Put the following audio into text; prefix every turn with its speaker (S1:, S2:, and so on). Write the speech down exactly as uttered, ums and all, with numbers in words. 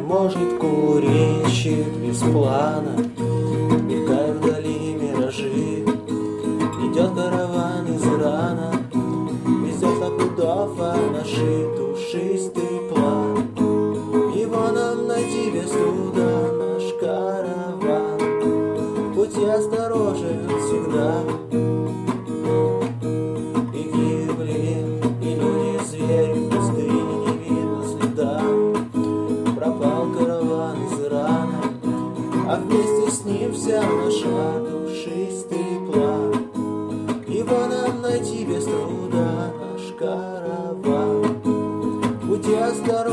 S1: может, курильщик без плана, мелькая вдали миражи. Идет караван из Ирана, везет на пудов, а наши душистый план. Его нам найти без труда, наш караван. Будь осторожен всегда. И гибли, и люди, звери в пустыне, не видно следа. Пропал караван из Ирана, а вместе с ним вся наша душистый план. Его нам найти без труда, наш караван. Будь осторожен.